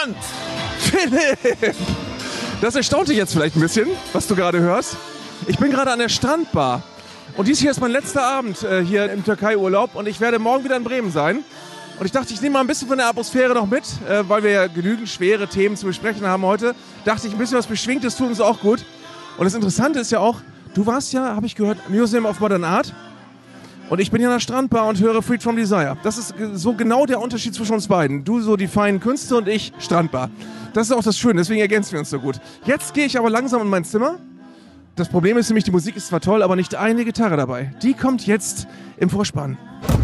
Strand! Philipp! Das erstaunt dich jetzt vielleicht ein bisschen, was du gerade hörst. Ich bin gerade an der Strandbar. Und dies hier ist mein letzter Abend hier im Türkei-Urlaub. Und ich werde morgen wieder in Bremen sein. Und ich dachte, ich nehme mal ein bisschen von der Atmosphäre noch mit, weil wir ja genügend schwere Themen zu besprechen haben heute. Dachte ich, ein bisschen was Beschwingtes tut uns auch gut. Und das Interessante ist ja auch, du warst ja, habe ich gehört, Museum of Modern Art. Und ich bin ja in der Strandbar und höre Freed from Desire. Das ist so genau der Unterschied zwischen uns beiden. Du so die feinen Künste und ich Strandbar. Das ist auch das Schöne, deswegen ergänzen wir uns so gut. Jetzt gehe ich aber langsam in mein Zimmer. Das Problem ist nämlich, die Musik ist zwar toll, aber nicht eine Gitarre dabei. Die kommt jetzt im Vorspann.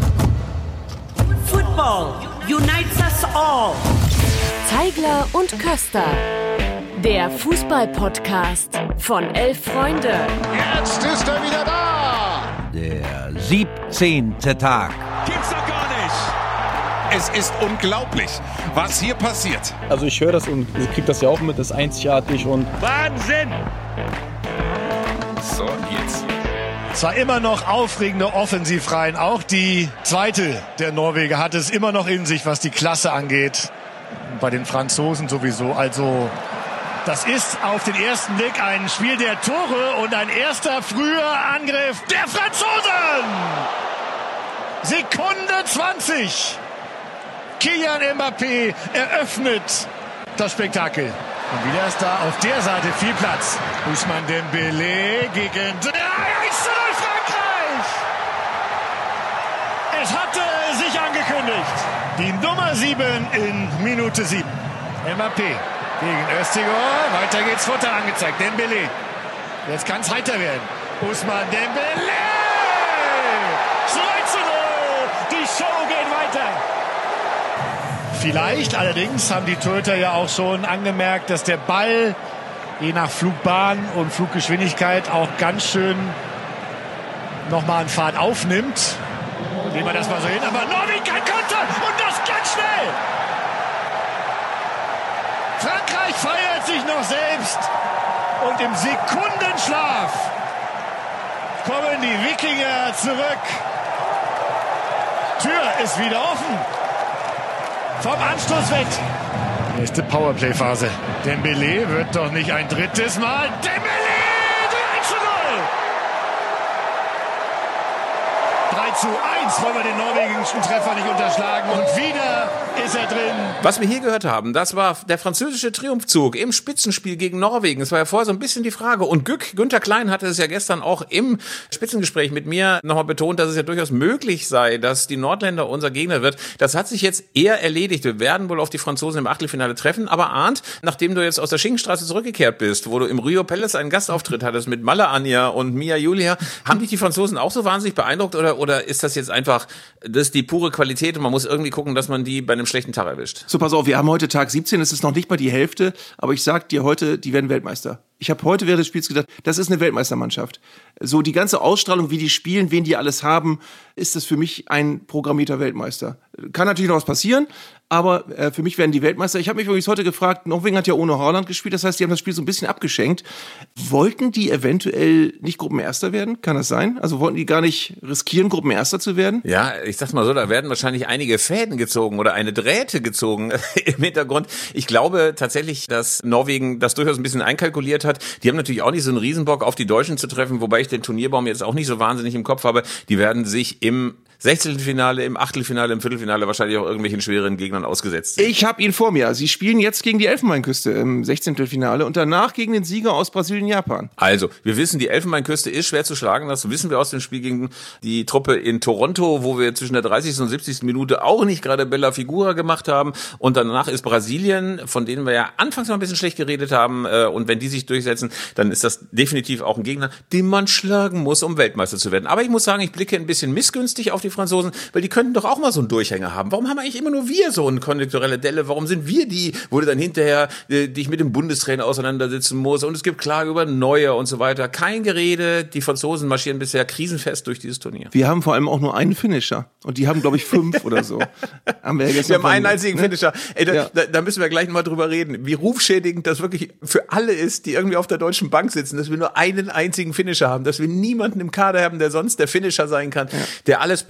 Football unites us all. Zeigler und Köster. Der Fußball-Podcast von 11 Freunde. Jetzt ist er wieder da! Der 17. Tag. Gibt's doch gar nicht! Es ist unglaublich, was hier passiert. Also ich höre das und kriege das ja auch mit, das ist einzigartig und... Wahnsinn! So, jetzt. Zwar immer noch aufregende Offensivreihen, auch die zweite der Norweger hat es immer noch in sich, was die Klasse angeht. Bei den Franzosen sowieso, also das ist auf den ersten Blick ein Spiel der Tore und ein erster früher Angriff der Franzosen. Sekunde 20. Kylian Mbappé eröffnet das Spektakel. Und wieder ist da auf der Seite viel Platz. Ousmane Dembélé gegen 1:0 Frankreich. Es hatte sich angekündigt. Die Nummer 7 in Minute 7. Mbappé gegen Öztigor. Weiter geht's, Futter angezeigt. Dembélé. Jetzt kann es heiter werden. Ousmane Dembélé. 2:0. Die Show geht weiter. Vielleicht, allerdings haben die Torhüter ja auch schon angemerkt, dass der Ball je nach Flugbahn und Fluggeschwindigkeit auch ganz schön nochmal an Fahrt aufnimmt. Nehmen wir das mal so hin, aber Norwegen kann Konter und das ganz schnell. Frankreich feiert sich noch selbst und im Sekundenschlaf kommen die Wikinger zurück. Tür ist wieder offen. Vom Anstoß weg. Nächste Powerplay-Phase. Dembélé wird doch nicht ein drittes Mal. Dembélé! 3:1 wollen wir den norwegischen Treffer nicht unterschlagen. Und wieder ist er drin. Was wir hier gehört haben, das war der französische Triumphzug im Spitzenspiel gegen Norwegen. Es war ja vorher so ein bisschen die Frage. Und Günther Klein hatte es ja gestern auch im Spitzengespräch mit mir nochmal betont, dass es ja durchaus möglich sei, dass die Nordländer unser Gegner wird. Das hat sich jetzt eher erledigt. Wir werden wohl auf die Franzosen im Achtelfinale treffen. Aber Arndt, nachdem du jetzt aus der Schinkenstraße zurückgekehrt bist, wo du im Rio Palace einen Gastauftritt hattest mit Malla Anja und Mia Julia, haben dich die Franzosen auch so wahnsinnig beeindruckt oder ist das jetzt einfach, das ist die pure Qualität und man muss irgendwie gucken, dass man die bei einem schlechten Tag erwischt? So, pass auf, wir haben heute Tag 17, es ist noch nicht mal die Hälfte, aber ich sag dir heute, die werden Weltmeister. Ich habe heute während des Spiels gedacht, das ist eine Weltmeistermannschaft. So die ganze Ausstrahlung, wie die spielen, wen die alles haben, ist das für mich ein programmierter Weltmeister. Kann natürlich noch was passieren, aber für mich werden die Weltmeister. Ich habe mich übrigens heute gefragt, Norwegen hat ja ohne Haaland gespielt, das heißt, die haben das Spiel so ein bisschen abgeschenkt. Wollten die eventuell nicht Gruppenerster werden? Kann das sein? Also wollten die gar nicht riskieren, Gruppenerster zu werden? Ja, ich sag's mal so, da werden wahrscheinlich einige Fäden gezogen oder eine Drähte gezogen im Hintergrund. Ich glaube tatsächlich, dass Norwegen das durchaus ein bisschen einkalkuliert hat. Die haben natürlich auch nicht so einen Riesenbock auf die Deutschen zu treffen, wobei ich den Turnierbaum jetzt auch nicht so wahnsinnig im Kopf habe. Die werden sich im 16. Finale, im Achtelfinale, im Viertelfinale wahrscheinlich auch irgendwelchen schweren Gegnern ausgesetzt. Ich habe ihn vor mir. Sie spielen jetzt gegen die Elfenbeinküste im 16. Finale und danach gegen den Sieger aus Brasilien-Japan. Also, wir wissen, die Elfenbeinküste ist schwer zu schlagen. Das wissen wir aus dem Spiel gegen die Truppe in Toronto, wo wir zwischen der 30. und 70. Minute auch nicht gerade Bella Figura gemacht haben. Und danach ist Brasilien, von denen wir ja anfangs noch ein bisschen schlecht geredet haben. Und wenn die sich durchsetzen, dann ist das definitiv auch ein Gegner, den man schlagen muss, um Weltmeister zu werden. Aber ich muss sagen, ich blicke ein bisschen missgünstig auf die Franzosen, weil die könnten doch auch mal so einen Durchhänger haben. Warum haben eigentlich immer nur wir so eine konjunkturelle Delle? Warum sind wir die, wo du dann hinterher dich mit dem Bundestrainer auseinandersetzen musst und es gibt Klage über Neuer und so weiter. Kein Gerede. Die Franzosen marschieren bisher krisenfest durch dieses Turnier. Wir haben vor allem auch nur einen Finisher und die haben, glaube ich, 5 oder so. Haben wir haben einen einzigen Finisher. Ey, da müssen wir gleich mal drüber reden, wie rufschädigend das wirklich für alle ist, die irgendwie auf der Deutschen Bank sitzen, dass wir nur einen einzigen Finisher haben, dass wir niemanden im Kader haben, der sonst der Finisher sein kann, der alles beendet.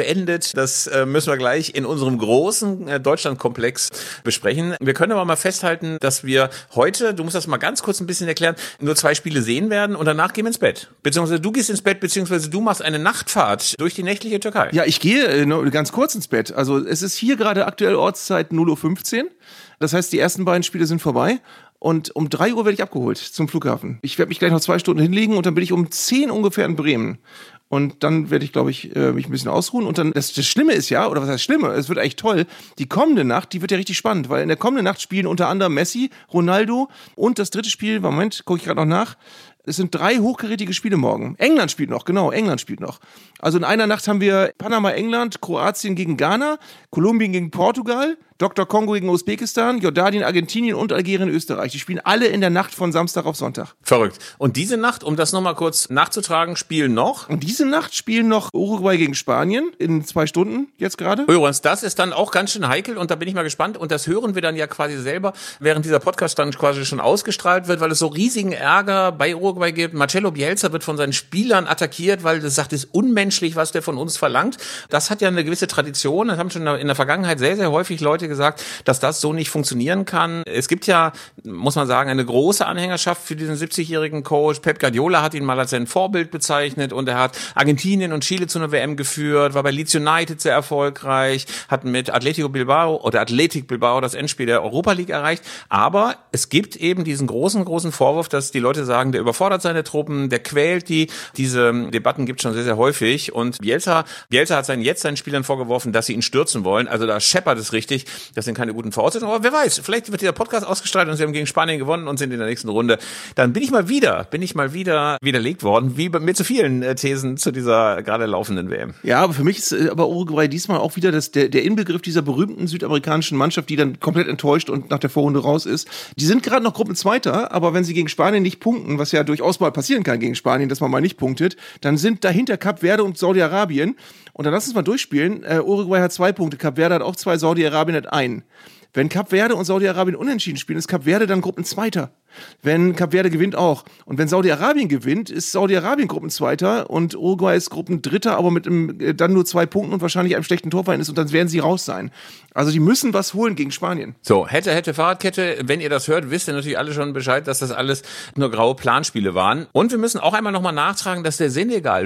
beendet. Das müssen wir gleich in unserem großen Deutschlandkomplex besprechen. Wir können aber mal festhalten, dass wir heute, du musst das mal ganz kurz ein bisschen erklären, nur 2 Spiele sehen werden und danach gehen wir ins Bett. Beziehungsweise du gehst ins Bett, beziehungsweise du machst eine Nachtfahrt durch die nächtliche Türkei. Ja, ich gehe ganz kurz ins Bett. Also es ist hier gerade aktuell Ortszeit 0:15 Uhr. Das heißt, die ersten beiden Spiele sind vorbei. Und um 3 Uhr werde ich abgeholt zum Flughafen. Ich werde mich gleich noch 2 Stunden hinlegen und dann bin ich um 10 ungefähr in Bremen. Und dann werde ich, glaube ich, mich ein bisschen ausruhen. Und dann, das Schlimme ist ja, oder was heißt Schlimme, es wird eigentlich toll, die kommende Nacht, die wird ja richtig spannend, weil in der kommenden Nacht spielen unter anderem Messi, Ronaldo und das dritte Spiel, Moment, gucke ich gerade noch nach, es sind 3 hochkarätige Spiele morgen. England spielt noch, genau, England spielt noch. Also in einer Nacht haben wir Panama, England, Kroatien gegen Ghana, Kolumbien gegen Portugal, Dr. Kongo gegen Usbekistan, Jordanien, Argentinien und Algerien, Österreich. Die spielen alle in der Nacht von Samstag auf Sonntag. Verrückt. Und diese Nacht, um das nochmal kurz nachzutragen, spielen noch? Und diese Nacht spielen noch Uruguay gegen Spanien in 2 Stunden jetzt gerade. Übrigens, das ist dann auch ganz schön heikel und da bin ich mal gespannt. Und das hören wir dann ja quasi selber, während dieser Podcast dann quasi schon ausgestrahlt wird, weil es so riesigen Ärger bei Uruguay gibt. Marcelo Bielsa wird von seinen Spielern attackiert, weil das sagt, es ist unmenschlich, was der von uns verlangt. Das hat ja eine gewisse Tradition. Das haben schon in der Vergangenheit sehr, sehr häufig Leute gesagt, dass das so nicht funktionieren kann. Es gibt ja, muss man sagen, eine große Anhängerschaft für diesen 70-jährigen Coach. Pep Guardiola hat ihn mal als sein Vorbild bezeichnet und er hat Argentinien und Chile zu einer WM geführt, war bei Leeds United sehr erfolgreich, hat mit Athletic Bilbao das Endspiel der Europa League erreicht. Aber es gibt eben diesen großen Vorwurf, dass die Leute sagen, der überfordert seine Truppen, der quält die. Diese Debatten gibt es schon sehr, sehr häufig. Und Bielsa hat seinen Spielern vorgeworfen, dass sie ihn stürzen wollen. Also da scheppert es richtig. Das sind keine guten Voraussetzungen. Aber wer weiß, vielleicht wird dieser Podcast ausgestrahlt und sie haben gegen Spanien gewonnen und sind in der nächsten Runde. Dann bin ich mal wieder widerlegt worden, wie mit so vielen Thesen zu dieser gerade laufenden WM. Ja, aber für mich ist aber Uruguay diesmal auch wieder der Inbegriff dieser berühmten südamerikanischen Mannschaft, die dann komplett enttäuscht und nach der Vorrunde raus ist. Die sind gerade noch Gruppenzweiter, aber wenn sie gegen Spanien nicht punkten, was ja durchaus mal passieren kann gegen Spanien, dass man mal nicht punktet, dann sind dahinter Kap Verde und Saudi-Arabien. Und dann lass uns mal durchspielen. Uruguay hat 2 Punkte, Kap Verde hat auch 2, Saudi-Arabien hat 1. Wenn Kap Verde und Saudi-Arabien unentschieden spielen, ist Kap Verde dann Gruppenzweiter. Wenn Kap Verde gewinnt auch. Und wenn Saudi-Arabien gewinnt, ist Saudi-Arabien Gruppenzweiter und Uruguay ist Gruppendritter, aber mit dann nur 2 Punkten und wahrscheinlich einem schlechten Torverhältnis und dann werden sie raus sein. Also die müssen was holen gegen Spanien. So, hätte Fahrradkette. Wenn ihr das hört, wisst ihr natürlich alle schon Bescheid, dass das alles nur graue Planspiele waren. Und wir müssen auch einmal nochmal nachtragen, dass der Senegal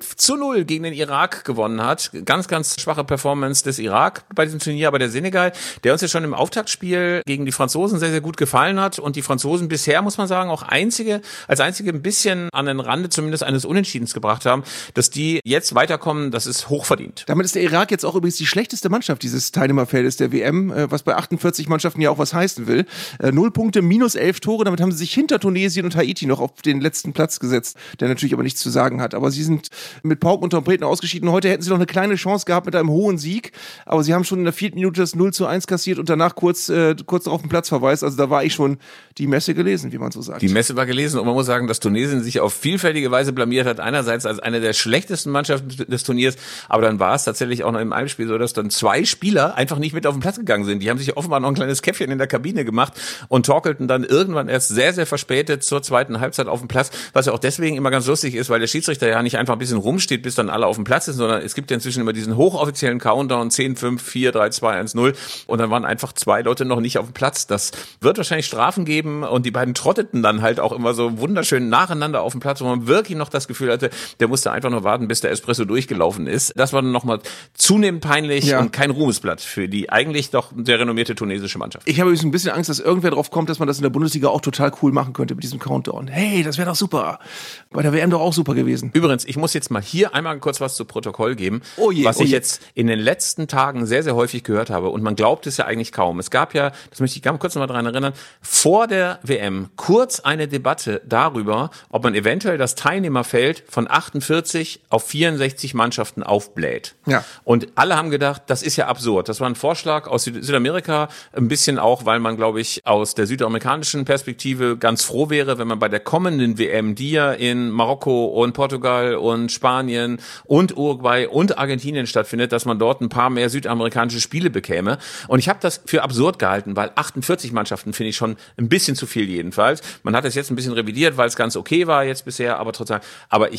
5:0 gegen den Irak gewonnen hat. Ganz, ganz schwache Performance des Irak bei diesem Turnier. Aber der Senegal, der uns ja schon im Auftaktspiel gegen die Franzosen sehr, sehr gut gefallen hat und die Franzosen bisher, muss man sagen, auch als einzige ein bisschen an den Rande zumindest eines Unentschiedens gebracht haben, dass die jetzt weiterkommen, das ist hochverdient. Damit ist der Irak jetzt auch übrigens die schlechteste Mannschaft dieses Teilnehmerfeldes der WM, was bei 48 Mannschaften ja auch was heißen will. 0 Punkte, minus 11 Tore, damit haben sie sich hinter Tunesien und Haiti noch auf den letzten Platz gesetzt, der natürlich aber nichts zu sagen hat. Aber sie sind mit Pauken und Trompeten ausgeschieden. Heute hätten sie noch eine kleine Chance gehabt mit einem hohen Sieg, aber sie haben schon in der 4. Minute das 0:1 kassiert und danach kurz noch auf den Platz verweist. Also da war ich schon die Messe gelesen, wie man so sagt. Die Messe war gelesen und man muss sagen, dass Tunesien sich auf vielfältige Weise blamiert hat. Einerseits als eine der schlechtesten Mannschaften des Turniers, aber dann war es tatsächlich auch noch im Heimspiel so, dass dann 2 Spieler einfach nicht mit auf den Platz gegangen sind. Die haben sich offenbar noch ein kleines Käffchen in der Kabine gemacht und torkelten dann irgendwann erst sehr, sehr verspätet zur zweiten Halbzeit auf dem Platz, was ja auch deswegen immer ganz lustig ist, weil der Schiedsrichter ja nicht einfach ein bisschen rumsteht, bis dann alle auf dem Platz sind, sondern es gibt ja inzwischen immer diesen hochoffiziellen Countdown 10, 5, 4, 3, 2, 1, 0 und dann waren einfach 2 Leute noch nicht auf dem Platz. Das wird wahrscheinlich Strafen geben und die beiden trotteten dann halt auch immer so wunderschön nacheinander auf dem Platz, wo man wirklich noch das Gefühl hatte, der musste einfach nur warten, bis der Espresso durchgelaufen ist. Das war dann nochmal zunehmend peinlich und kein Ruhmesblatt für die eigentlich doch sehr renommierte tunesische Mannschaft. Ich habe übrigens ein bisschen Angst, dass irgendwer drauf kommt, dass man das in der Bundesliga auch total cool machen könnte mit diesem Countdown. Hey, das wäre doch super. Bei der WM doch auch super gewesen. Übrigens, ich muss jetzt mal hier einmal kurz was zu Protokoll geben, was ich jetzt in den letzten Tagen sehr, sehr häufig gehört habe und man glaubt es ja eigentlich kaum. Es gab ja, das möchte ich ganz kurz noch mal daran erinnern, vor der WM kurz eine Debatte darüber, ob man eventuell das Teilnehmerfeld von 48 auf 64 Mannschaften aufbläht. Ja. Und alle haben gedacht, das ist ja absurd. Das war ein Vorschlag aus Südamerika, ein bisschen auch, weil man, glaube ich, aus der südamerikanischen Perspektive ganz froh wäre, wenn man bei der kommenden WM, die ja in Marokko und Portugal und Spanien und Uruguay und Argentinien stattfindet, dass man dort ein paar mehr südamerikanische Spiele bekäme. Und ich habe das für absurd gehalten, weil 48 Mannschaften finde ich schon ein bisschen zu viel jedenfalls. Man hat es jetzt ein bisschen revidiert, weil es ganz okay war jetzt bisher, aber trotzdem, aber ich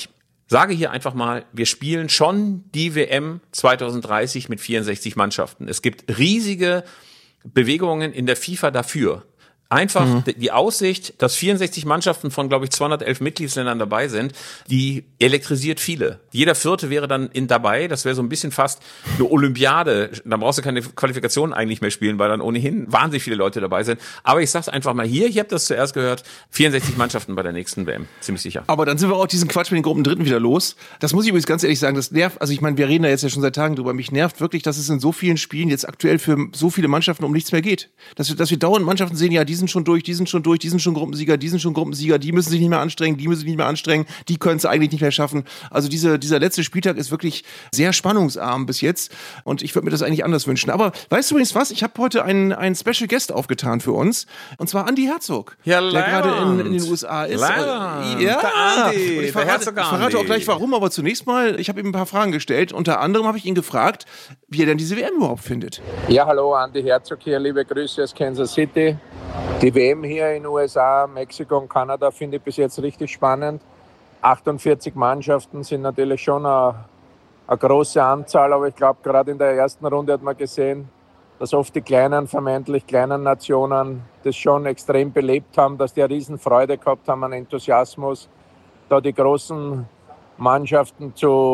sage hier einfach mal, wir spielen schon die WM 2030 mit 64 Mannschaften. Es gibt riesige Bewegungen in der FIFA dafür. Einfach die Aussicht, dass 64 Mannschaften von, glaube ich, 211 Mitgliedsländern dabei sind, die elektrisiert viele. Jeder Vierte wäre dann dabei. Das wäre so ein bisschen fast eine Olympiade. Da brauchst du keine Qualifikation eigentlich mehr spielen, weil dann ohnehin wahnsinnig viele Leute dabei sind. Aber ich sag's einfach mal hier, ihr habt das zuerst gehört, 64 Mannschaften bei der nächsten WM. Ziemlich sicher. Aber dann sind wir auch diesen Quatsch mit den Gruppendritten wieder los. Das muss ich übrigens ganz ehrlich sagen, das nervt, also ich meine, wir reden da jetzt ja schon seit Tagen drüber. Mich nervt wirklich, dass es in so vielen Spielen jetzt aktuell für so viele Mannschaften um nichts mehr geht. Dass wir dauernd Mannschaften sehen, ja, die sind schon durch, die sind schon Gruppensieger, die müssen sich nicht mehr anstrengen, die können es eigentlich nicht mehr schaffen. Also dieser letzte Spieltag ist wirklich sehr spannungsarm bis jetzt und ich würde mir das eigentlich anders wünschen. Aber weißt du übrigens was? Ich habe heute einen Special Guest aufgetan für uns und zwar Andi Herzog, ja, der gerade in den USA ist. Ja, Andi, und ich verrate auch gleich warum, aber zunächst mal, ich habe ihm ein paar Fragen gestellt. Unter anderem habe ich ihn gefragt, wie er denn diese WM überhaupt findet. Ja, hallo, Andi Herzog hier, liebe Grüße aus Kansas City. Die WM hier in USA, Mexiko und Kanada finde ich bis jetzt richtig spannend. 48 Mannschaften sind natürlich schon eine große Anzahl, aber ich glaube, gerade in der ersten Runde hat man gesehen, dass oft die vermeintlich kleinen Nationen das schon extrem belebt haben, dass die eine Riesenfreude gehabt haben, einen Enthusiasmus, da die großen Mannschaften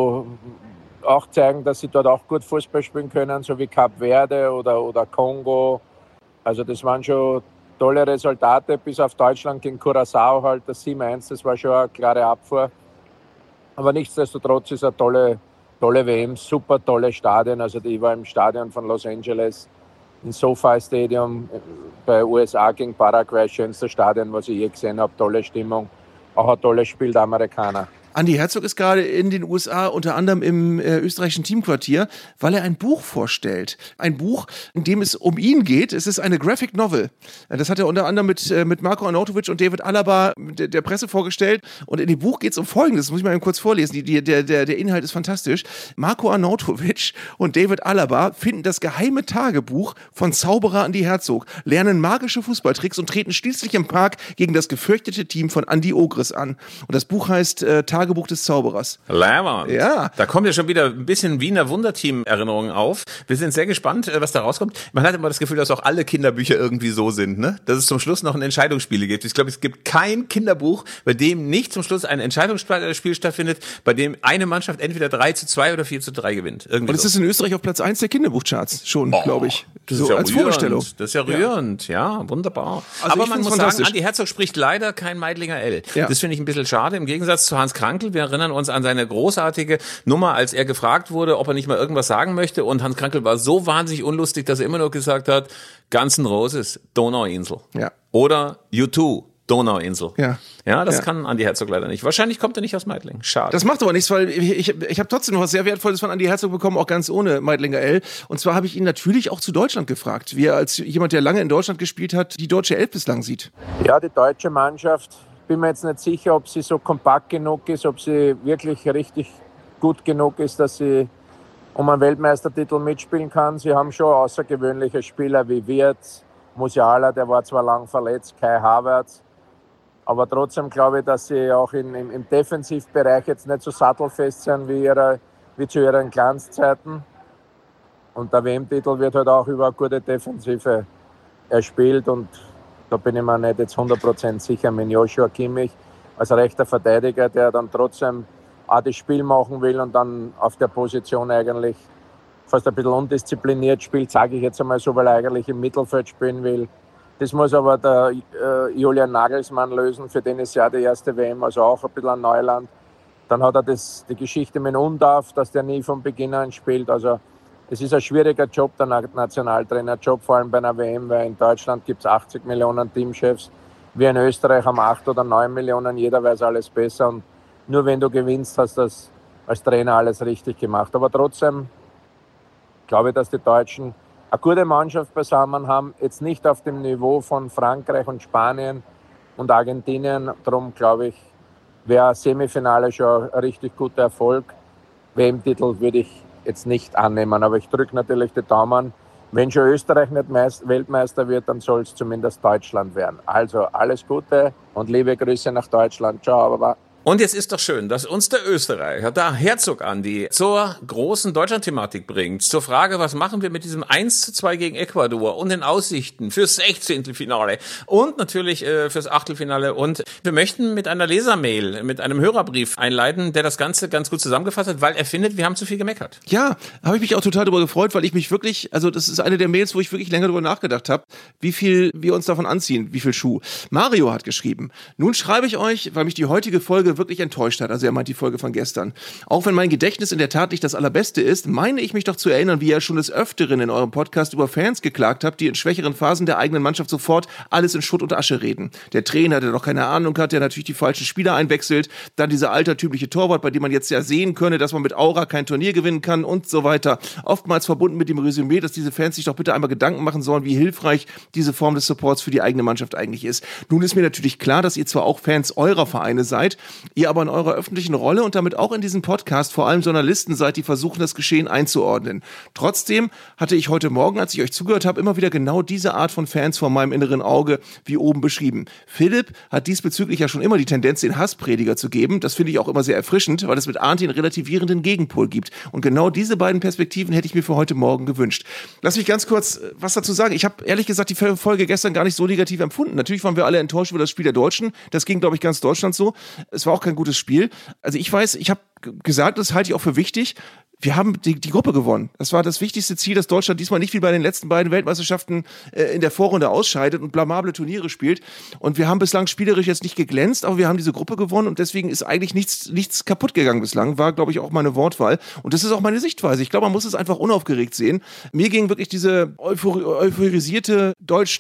auch zeigen, dass sie dort auch gut Fußball spielen können, so wie Kap Verde oder Kongo. Also das waren schon tolle Resultate, bis auf Deutschland gegen Curaçao halt, das 7-1, das war schon eine klare Abfuhr. Aber nichtsdestotrotz ist eine tolle WM, super tolle Stadien. Also ich war im Stadion von Los Angeles, im SoFi Stadium, bei USA gegen Paraguay, schönste Stadion, was ich je gesehen habe, tolle Stimmung, auch ein tolles Spiel der Amerikaner. Andi Herzog ist gerade in den USA, unter anderem im österreichischen Teamquartier, weil er ein Buch vorstellt. Ein Buch, in dem es um ihn geht. Es ist eine Graphic Novel. Das hat er unter anderem mit Marko Arnautovic und David Alaba der Presse vorgestellt. Und in dem Buch geht es um Folgendes. Das muss ich mal kurz vorlesen. Der Inhalt ist fantastisch. Marko Arnautovic und David Alaba finden das geheime Tagebuch von Zauberer Andi Herzog, lernen magische Fußballtricks und treten schließlich im Park gegen das gefürchtete Team von Andi Ogris an. Und das Buch heißt Tagebuch des Zauberers. Lämmernd. Ja. Da kommt ja schon wieder ein bisschen Wiener Wunderteam-Erinnerungen auf. Wir sind sehr gespannt, was da rauskommt. Man hat immer das Gefühl, dass auch alle Kinderbücher irgendwie so sind, ne? Dass es zum Schluss noch ein Entscheidungsspiel gibt. Ich glaube, es gibt kein Kinderbuch, bei dem nicht zum Schluss ein Entscheidungsspiel stattfindet, bei dem eine Mannschaft entweder 3-2 oder 4-3 gewinnt. Irgendwie und es ist in Österreich auf Platz 1 der Kinderbuchcharts schon, glaube ich. Das so ist ja als rührend. Vorstellung. Das ist ja rührend. Ja, wunderbar. Also aber man muss sagen, Andi Herzog Herzog spricht leider kein Meidlinger L. Ja. Das finde ich ein bisschen schade. Im Gegensatz zu Hans Krankl. Wir erinnern uns an seine großartige Nummer, als er gefragt wurde, ob er nicht mal irgendwas sagen möchte. Und Hans Krankl war so wahnsinnig unlustig, dass er immer nur gesagt hat, Guns N' Roses, Donauinsel. Ja. Oder U2, Donauinsel. Ja, das kann Andi Herzog leider nicht. Wahrscheinlich kommt er nicht aus Meidling. Schade. Das macht aber nichts, weil ich habe trotzdem noch was sehr Wertvolles von Andi Herzog bekommen, auch ganz ohne Meidlinger L. Und zwar habe ich ihn natürlich auch zu Deutschland gefragt, wie er als jemand, der lange in Deutschland gespielt hat, die deutsche Elf bislang sieht. Ja, die deutsche Mannschaft, bin mir jetzt nicht sicher, ob sie so kompakt genug ist, ob sie wirklich richtig gut genug ist, dass sie um einen Weltmeistertitel mitspielen kann. Sie haben schon außergewöhnliche Spieler wie Wirtz, Musiala, der war zwar lang verletzt, Kai Havertz, aber trotzdem glaube ich, dass sie auch im Defensivbereich jetzt nicht so sattelfest sind wie zu ihren Glanzzeiten. Und der WM-Titel wird halt auch über eine gute Defensive erspielt und da bin ich mir nicht jetzt 100% sicher mit Joshua Kimmich als rechter Verteidiger, der dann trotzdem auch das Spiel machen will und dann auf der Position eigentlich fast ein bisschen undiszipliniert spielt, sage ich jetzt einmal so, weil er eigentlich im Mittelfeld spielen will. Das muss aber der Julian Nagelsmann lösen, für den ist ja die erste WM, also auch ein bisschen ein Neuland. Dann hat er die Geschichte mit Undav, dass der nie von Beginn an spielt. Also es ist ein schwieriger Job, der Nationaltrainerjob, vor allem bei einer WM, weil in Deutschland gibt es 80 Millionen Teamchefs. Wir in Österreich haben 8 oder 9 Millionen, jeder weiß alles besser. Und nur wenn du gewinnst, hast du das als Trainer alles richtig gemacht. Aber trotzdem glaube ich, dass die Deutschen eine gute Mannschaft beisammen haben, jetzt nicht auf dem Niveau von Frankreich und Spanien und Argentinien. Darum glaube ich, wäre Semifinale schon ein richtig guter Erfolg. WM-Titel würde ich jetzt nicht annehmen, aber ich drücke natürlich die Daumen. Wenn schon Österreich nicht Weltmeister wird, dann soll es zumindest Deutschland werden. Also alles Gute und liebe Grüße nach Deutschland. Ciao, Baba. Und jetzt ist doch schön, dass uns der Österreicher, da Herzog Andi, zur großen Deutschland-Thematik bringt. Zur Frage, was machen wir mit diesem 1:2 gegen Ecuador und den Aussichten fürs 16. und natürlich fürs Achtelfinale. Und wir möchten mit einer Lesermail, mit einem Hörerbrief einleiten, der das Ganze ganz gut zusammengefasst hat, weil er findet, wir haben zu viel gemeckert. Ja, habe ich mich auch total darüber gefreut, weil ich mich wirklich, also das ist eine der Mails, wo ich wirklich länger darüber nachgedacht habe, wie viel wir uns davon anziehen, wie viel Schuh. Mario hat geschrieben, nun schreibe ich euch, weil mich die heutige Folge wirklich enttäuscht hat, also er meint die Folge von gestern. Auch wenn mein Gedächtnis in der Tat nicht das allerbeste ist, meine ich mich doch zu erinnern, wie ihr schon des Öfteren in eurem Podcast über Fans geklagt habt, die in schwächeren Phasen der eigenen Mannschaft sofort alles in Schutt und Asche reden. Der Trainer, der doch keine Ahnung hat, der natürlich die falschen Spieler einwechselt, dann dieser altertümliche Torwart, bei dem man jetzt ja sehen könne, dass man mit Aura kein Turnier gewinnen kann und so weiter. Oftmals verbunden mit dem Resümee, dass diese Fans sich doch bitte einmal Gedanken machen sollen, wie hilfreich diese Form des Supports für die eigene Mannschaft eigentlich ist. Nun ist mir natürlich klar, dass ihr zwar auch Fans eurer Vereine seid, ihr aber in eurer öffentlichen Rolle und damit auch in diesem Podcast vor allem Journalisten seid, die versuchen, das Geschehen einzuordnen. Trotzdem hatte ich heute Morgen, als ich euch zugehört habe, immer wieder genau diese Art von Fans vor meinem inneren Auge, wie oben beschrieben. Philipp hat diesbezüglich ja schon immer die Tendenz, den Hassprediger zu geben. Das finde ich auch immer sehr erfrischend, weil es mit Arndt den relativierenden Gegenpol gibt. Und genau diese beiden Perspektiven hätte ich mir für heute Morgen gewünscht. Lass mich ganz kurz was dazu sagen. Ich habe ehrlich gesagt die Folge gestern gar nicht so negativ empfunden. Natürlich waren wir alle enttäuscht über das Spiel der Deutschen. Das ging, glaube ich, ganz Deutschland so. Es war auch kein gutes Spiel. Also ich weiß, ich habe gesagt, das halte ich auch für wichtig. Wir haben die Gruppe gewonnen. Das war das wichtigste Ziel, dass Deutschland diesmal nicht wie bei den letzten beiden Weltmeisterschaften in der Vorrunde ausscheidet und blamable Turniere spielt. Und wir haben bislang spielerisch jetzt nicht geglänzt, aber wir haben diese Gruppe gewonnen und deswegen ist eigentlich nichts kaputt gegangen bislang. War, glaube ich, auch meine Wortwahl. Und das ist auch meine Sichtweise. Ich glaube, man muss es einfach unaufgeregt sehen. Mir ging wirklich diese euphorisierte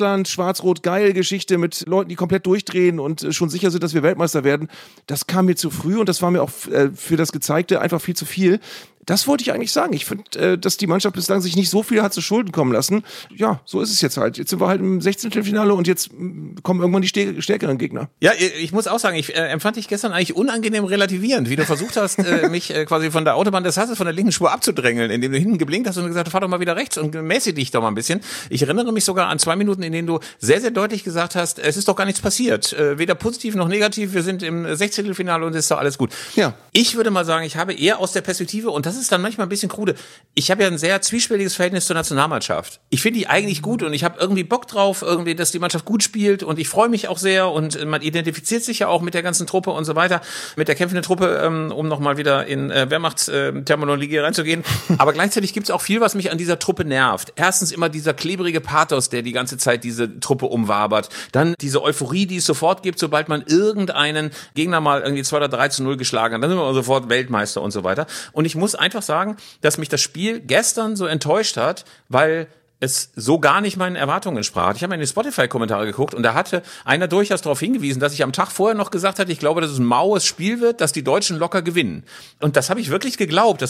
Deutschland-Schwarz-Rot-Geil-Geschichte mit Leuten, die komplett durchdrehen und schon sicher sind, dass wir Weltmeister werden. Das kam mir zu früh und das war mir auch für das Gezeigte einfach viel zu viel. Das wollte ich eigentlich sagen. Ich finde, dass die Mannschaft bislang sich nicht so viel hat zu Schulden kommen lassen. Ja, so ist es jetzt halt. Jetzt sind wir halt im 16. Finale und jetzt kommen irgendwann die stärkeren Gegner. Ja, ich muss auch sagen, ich empfand dich gestern eigentlich unangenehm relativierend, wie du versucht hast, mich quasi von der Autobahn des Hasses, von der linken Spur abzudrängeln, indem du hinten geblinkt hast und gesagt hast, fahr doch mal wieder rechts und mäßig dich doch mal ein bisschen. Ich erinnere mich sogar an 2 Minuten, in denen du sehr, sehr deutlich gesagt hast, es ist doch gar nichts passiert. Weder positiv noch negativ. Wir sind im 16. Finale und es ist doch alles gut. Ja. Ich würde mal sagen, ich habe eher aus der Perspektive, und das ist dann manchmal ein bisschen krude, ich habe ja ein sehr zwiespältiges Verhältnis zur Nationalmannschaft. Ich finde die eigentlich gut und ich habe irgendwie Bock drauf, irgendwie, dass die Mannschaft gut spielt und ich freue mich auch sehr und man identifiziert sich ja auch mit der ganzen Truppe und so weiter, mit der kämpfenden Truppe, um nochmal wieder in Wehrmachtsterminologie reinzugehen. Aber gleichzeitig gibt es auch viel, was mich an dieser Truppe nervt. Erstens immer dieser klebrige Pathos, der die ganze Zeit diese Truppe umwabert. Dann diese Euphorie, die es sofort gibt, sobald man irgendeinen Gegner mal irgendwie 2 oder 3:0 geschlagen hat. Dann sind wir sofort Weltmeister und so weiter. Und ich muss einfach sagen, dass mich das Spiel gestern so enttäuscht hat, weil es so gar nicht meinen Erwartungen entsprach. Ich habe in die Spotify-Kommentare geguckt und da hatte einer durchaus darauf hingewiesen, dass ich am Tag vorher noch gesagt hatte, ich glaube, dass es ein maues Spiel wird, dass die Deutschen locker gewinnen. Und das habe ich wirklich geglaubt,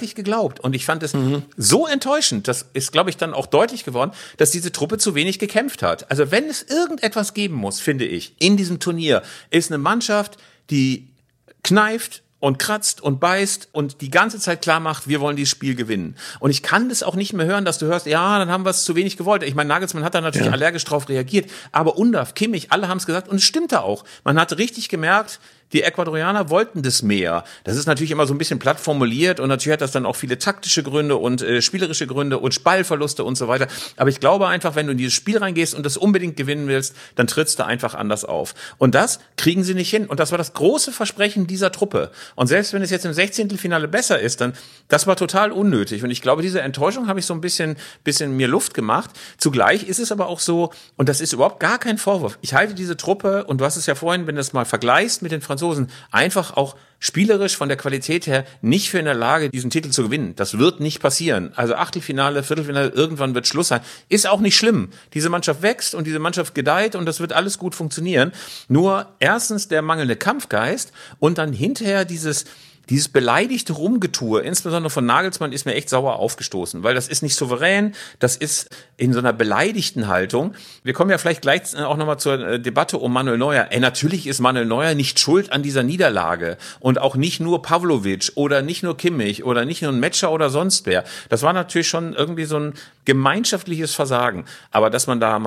Und ich fand es so enttäuschend, das ist, glaube ich, dann auch deutlich geworden, dass diese Truppe zu wenig gekämpft hat. Also wenn es irgendetwas geben muss, finde ich, in diesem Turnier, ist eine Mannschaft, die kneift und kratzt und beißt und die ganze Zeit klar macht, wir wollen dieses Spiel gewinnen. Und ich kann das auch nicht mehr hören, dass du hörst, ja, dann haben wir es zu wenig gewollt. Ich meine, Nagelsmann hat da natürlich allergisch drauf reagiert, aber Undav, Kimmich, alle haben es gesagt und es stimmte auch. Man hat richtig gemerkt, die Ecuadorianer wollten das mehr. Das ist natürlich immer so ein bisschen platt formuliert und natürlich hat das dann auch viele taktische Gründe und spielerische Gründe und Ballverluste und so weiter. Aber ich glaube einfach, wenn du in dieses Spiel reingehst und das unbedingt gewinnen willst, dann trittst du einfach anders auf. Und das kriegen sie nicht hin. Und das war das große Versprechen dieser Truppe. Und selbst wenn es jetzt im 16. Finale besser ist, dann, das war total unnötig. Und ich glaube, diese Enttäuschung habe ich so ein bisschen mir Luft gemacht. Zugleich ist es aber auch so, und das ist überhaupt gar kein Vorwurf, ich halte diese Truppe, und du hast es ja vorhin, wenn du es mal vergleichst mit den Franzosen, einfach auch spielerisch von der Qualität her nicht für in der Lage, diesen Titel zu gewinnen. Das wird nicht passieren. Also Achtelfinale, Viertelfinale, irgendwann wird Schluss sein. Ist auch nicht schlimm. Diese Mannschaft wächst und diese Mannschaft gedeiht und das wird alles gut funktionieren. Nur erstens der mangelnde Kampfgeist und dann hinterher dieses beleidigte Rumgetue, insbesondere von Nagelsmann, ist mir echt sauer aufgestoßen, weil das ist nicht souverän, das ist in so einer beleidigten Haltung. Wir kommen ja vielleicht gleich auch nochmal zur Debatte um Manuel Neuer. Natürlich ist Manuel Neuer nicht schuld an dieser Niederlage und auch nicht nur Pavlovic oder nicht nur Kimmich oder nicht nur ein Metscher oder sonst wer. Das war natürlich schon irgendwie so ein gemeinschaftliches Versagen. Aber dass man da mal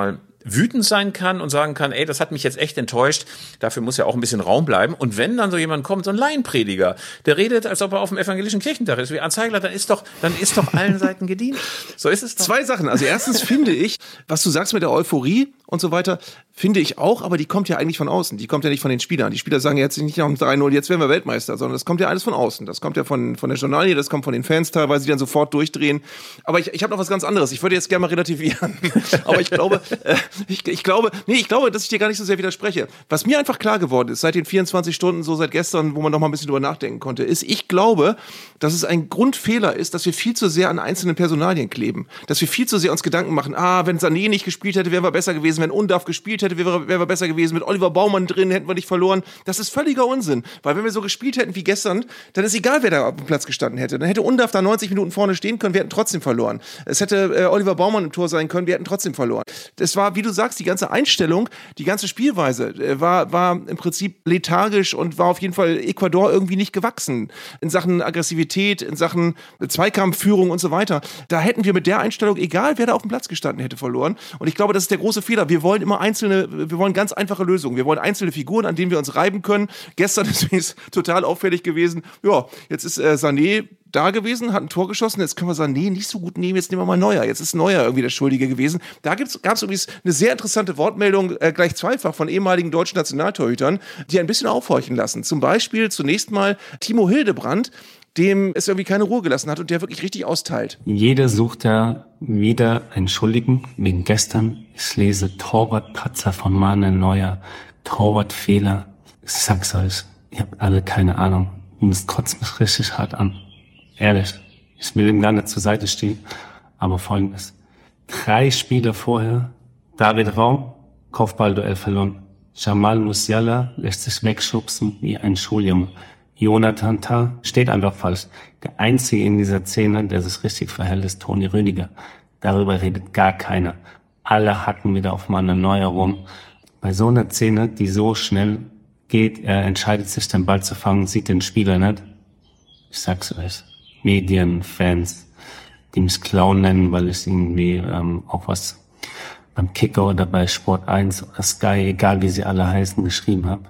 wütend sein kann und sagen kann, ey, das hat mich jetzt echt enttäuscht. Dafür muss ja auch ein bisschen Raum bleiben. Und wenn dann so jemand kommt, so ein Laienprediger, der redet, als ob er auf dem evangelischen Kirchentag ist, wie Arndt Zeigler, dann ist doch allen Seiten gedient. So ist es doch. Zwei Sachen. Also erstens finde ich, was du sagst mit der Euphorie und so weiter, finde ich auch, aber die kommt ja eigentlich von außen. Die kommt ja nicht von den Spielern. Die Spieler sagen jetzt nicht nach dem 3-0, jetzt werden wir Weltmeister, sondern das kommt ja alles von außen. Das kommt ja von der Journalie, das kommt von den Fans teilweise, die dann sofort durchdrehen. Aber ich habe noch was ganz anderes. Ich würde jetzt gerne mal relativieren. Aber ich glaube, ich glaube, dass ich dir gar nicht so sehr widerspreche. Was mir einfach klar geworden ist, seit den 24 Stunden, so seit gestern, wo man noch mal ein bisschen drüber nachdenken konnte, ist, ich glaube, dass es ein Grundfehler ist, dass wir viel zu sehr an einzelnen Personalien kleben. Dass wir viel zu sehr uns Gedanken machen, wenn Sané nicht gespielt hätte, wären wir besser gewesen. Wenn Undav gespielt hätte, wären wir besser gewesen. Mit Oliver Baumann drin hätten wir nicht verloren. Das ist völliger Unsinn. Weil wenn wir so gespielt hätten wie gestern, dann ist egal, wer da auf dem Platz gestanden hätte. Dann hätte Undav da 90 Minuten vorne stehen können, wir hätten trotzdem verloren. Es hätte Oliver Baumann im Tor sein können, wir hätten trotzdem verloren. Das war, wie du sagst, die ganze Einstellung, die ganze Spielweise war im Prinzip lethargisch und war auf jeden Fall Ecuador irgendwie nicht gewachsen. In Sachen Aggressivität, in Sachen Zweikampfführung und so weiter. Da hätten wir mit der Einstellung, egal wer da auf dem Platz gestanden hätte, verloren. Und ich glaube, das ist der große Fehler. Wir wollen ganz einfache Lösungen. Wir wollen einzelne Figuren, an denen wir uns reiben können. Gestern ist es total auffällig gewesen. Ja, jetzt ist Sané da gewesen, hat ein Tor geschossen, jetzt können wir Sané nicht so gut nehmen, jetzt nehmen wir mal Neuer. Jetzt ist Neuer irgendwie der Schuldige gewesen. Da gab es übrigens eine sehr interessante Wortmeldung, gleich zweifach von ehemaligen deutschen Nationaltorhütern, die ein bisschen aufhorchen lassen. Zum Beispiel zunächst mal Timo Hildebrand, dem es irgendwie keine Ruhe gelassen hat und der wirklich richtig austeilt. Jeder sucht ja wieder einen Schuldigen, wegen gestern. Ich lese Torwartpatzer von Manuel Neuer, Torwartfehler. Ich sag's euch, ihr habt alle keine Ahnung. Und es kotzt mich richtig hart an. Ehrlich, ich will ihm gar nicht zur Seite stehen, aber Folgendes. 3 Spiele vorher, David Raum, Kopfballduell verloren. Jamal Musiala lässt sich wegschubsen wie ein Schuljunge. Jonathan Tah steht einfach falsch. Der Einzige in dieser Szene, der sich richtig verhält, ist Toni Rüdiger. Darüber redet gar keiner. Alle hacken wieder auf Manuel Neuer rum. Bei so einer Szene, die so schnell geht, er entscheidet sich, den Ball zu fangen, sieht den Spieler nicht. Ich sag's euch. Medien, Fans, die mich Clown nennen, weil ich irgendwie auch was beim Kicker oder bei Sport 1 oder Sky, egal wie sie alle heißen, geschrieben habe.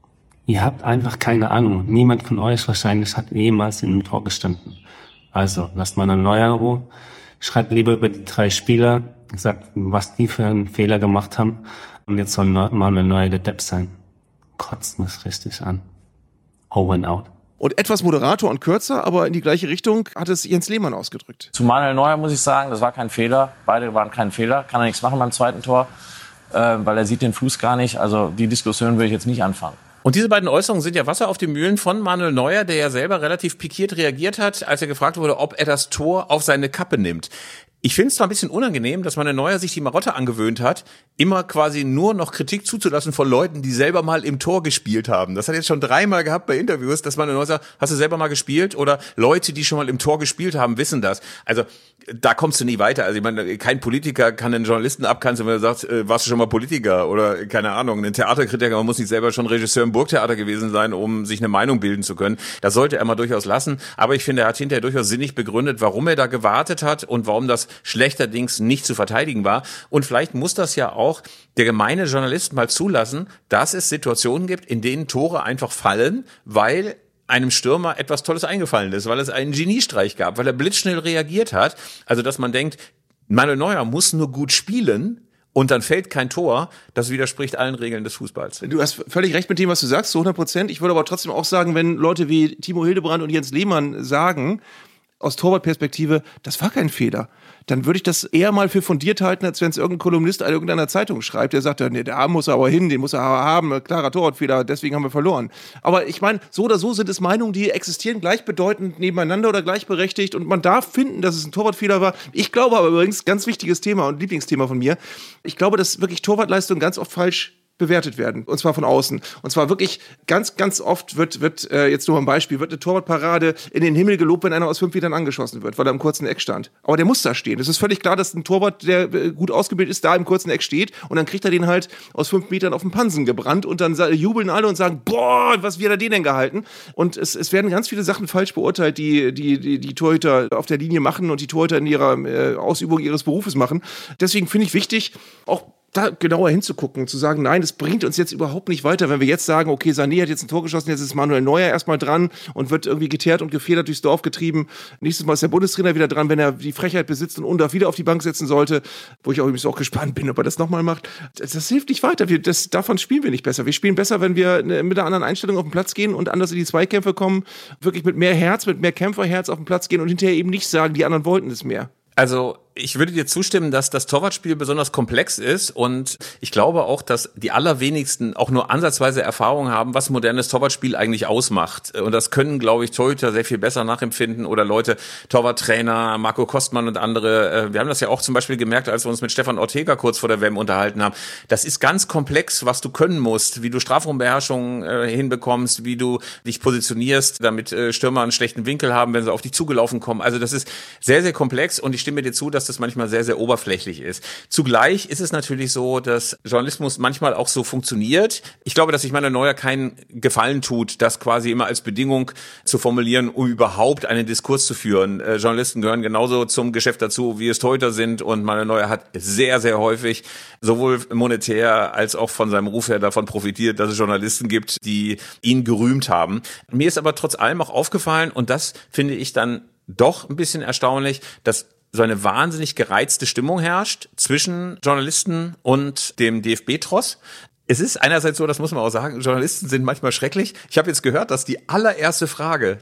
Ihr habt einfach keine Ahnung. Niemand von euch wahrscheinlich hat jemals in einem Tor gestanden. Also, lasst mal einen Neuer in Ruhe. Schreibt lieber über die 3 Spieler, sagt, was die für einen Fehler gemacht haben. Und jetzt soll mal ein Neuer der Depp sein. Kotzt mich richtig an. Over and out. Und etwas moderater und kürzer, aber in die gleiche Richtung hat es Jens Lehmann ausgedrückt. Zu Manuel Neuer muss ich sagen, das war kein Fehler. Beide waren kein Fehler. Kann er nichts machen beim zweiten Tor, weil er sieht den Fuß gar nicht. Also die Diskussion würde ich jetzt nicht anfangen. Und diese beiden Äußerungen sind ja Wasser auf die Mühlen von Manuel Neuer, der ja selber relativ pikiert reagiert hat, als er gefragt wurde, ob er das Tor auf seine Kappe nimmt. Ich finde es zwar ein bisschen unangenehm, dass Manuel Neuer sich die Marotte angewöhnt hat, immer quasi nur noch Kritik zuzulassen von Leuten, die selber mal im Tor gespielt haben. Das hat er jetzt schon 3-mal gehabt bei Interviews, dass Manuel Neuer sagt, hast du selber mal gespielt? Oder Leute, die schon mal im Tor gespielt haben, wissen das. Also da kommst du nie weiter. Also ich meine, kein Politiker kann einen Journalisten abkanzeln, wenn er sagt, warst du schon mal Politiker? Oder keine Ahnung, ein Theaterkritiker, man muss nicht selber schon Regisseur im Burgtheater gewesen sein, um sich eine Meinung bilden zu können. Das sollte er mal durchaus lassen. Aber ich finde, er hat hinterher durchaus sinnig begründet, warum er da gewartet hat und warum das schlechterdings nicht zu verteidigen war. Und vielleicht muss das ja auch der gemeine Journalist mal zulassen, dass es Situationen gibt, in denen Tore einfach fallen, weil einem Stürmer etwas Tolles eingefallen ist, weil es einen Geniestreich gab, weil er blitzschnell reagiert hat. Also, dass man denkt, Manuel Neuer muss nur gut spielen und dann fällt kein Tor, das widerspricht allen Regeln des Fußballs. Du hast völlig recht mit dem, was du sagst, zu 100%. Ich würde aber trotzdem auch sagen, wenn Leute wie Timo Hildebrand und Jens Lehmann sagen, aus Torwartperspektive, das war kein Fehler, dann würde ich das eher mal für fundiert halten, als wenn es irgendein Kolumnist an irgendeiner Zeitung schreibt, der sagt, nee, der muss aber hin, den muss er haben, klarer Torwartfehler, deswegen haben wir verloren. Aber ich meine, so oder so sind es Meinungen, die existieren gleichbedeutend nebeneinander oder gleichberechtigt und man darf finden, dass es ein Torwartfehler war. Ich glaube aber übrigens, ganz wichtiges Thema und Lieblingsthema von mir, ich glaube, dass wirklich Torwartleistungen ganz oft falsch bewertet werden, und zwar von außen. Und zwar wirklich ganz, ganz oft wird jetzt nur ein Beispiel, wird eine Torwartparade in den Himmel gelobt, wenn einer aus 5 Metern angeschossen wird, weil er im kurzen Eck stand. Aber der muss da stehen. Es ist völlig klar, dass ein Torwart, der gut ausgebildet ist, da im kurzen Eck steht und dann kriegt er den halt aus 5 Metern auf den Pansen gebrannt und dann jubeln alle und sagen, boah, was wird er den denn gehalten? Und es werden ganz viele Sachen falsch beurteilt, die Torhüter auf der Linie machen und die Torhüter in ihrer Ausübung ihres Berufes machen. Deswegen finde ich wichtig, auch da genauer hinzugucken und zu sagen, nein, das bringt uns jetzt überhaupt nicht weiter, wenn wir jetzt sagen, okay, Sané hat jetzt ein Tor geschossen, jetzt ist Manuel Neuer erstmal dran und wird irgendwie geteert und gefedert durchs Dorf getrieben. Nächstes Mal ist der Bundestrainer wieder dran, wenn er die Frechheit besitzt und Undav wieder auf die Bank setzen sollte, wo ich auch übrigens auch gespannt bin, ob er das nochmal macht. Das hilft nicht weiter. Davon spielen wir nicht besser. Wir spielen besser, wenn wir mit einer anderen Einstellung auf den Platz gehen und anders in die Zweikämpfe kommen, wirklich mit mehr Herz, mit mehr Kämpferherz auf den Platz gehen und hinterher eben nicht sagen, die anderen wollten es mehr. Also ich würde dir zustimmen, dass das Torwartspiel besonders komplex ist und ich glaube auch, dass die allerwenigsten auch nur ansatzweise Erfahrung haben, was modernes Torwartspiel eigentlich ausmacht. Und das können, glaube ich, Torhüter sehr viel besser nachempfinden oder Leute, Torwarttrainer, Marco Kostmann und andere. Wir haben das ja auch zum Beispiel gemerkt, als wir uns mit Stefan Ortega kurz vor der WM unterhalten haben. Das ist ganz komplex, was du können musst, wie du Strafraumbeherrschung hinbekommst, wie du dich positionierst, damit Stürmer einen schlechten Winkel haben, wenn sie auf dich zugelaufen kommen. Also das ist sehr, sehr komplex und ich stimme dir zu, dass das manchmal sehr, sehr oberflächlich ist. Zugleich ist es natürlich so, dass Journalismus manchmal auch so funktioniert. Ich glaube, dass sich Manuel Neuer keinen Gefallen tut, das quasi immer als Bedingung zu formulieren, um überhaupt einen Diskurs zu führen. Journalisten gehören genauso zum Geschäft dazu, wie es Torhüter sind und Manuel Neuer hat sehr, sehr häufig sowohl monetär als auch von seinem Ruf her davon profitiert, dass es Journalisten gibt, die ihn gerühmt haben. Mir ist aber trotz allem auch aufgefallen und das finde ich dann doch ein bisschen erstaunlich, dass so eine wahnsinnig gereizte Stimmung herrscht zwischen Journalisten und dem DFB-Tross. Es ist einerseits so, das muss man auch sagen, Journalisten sind manchmal schrecklich. Ich habe jetzt gehört, dass die allererste Frage,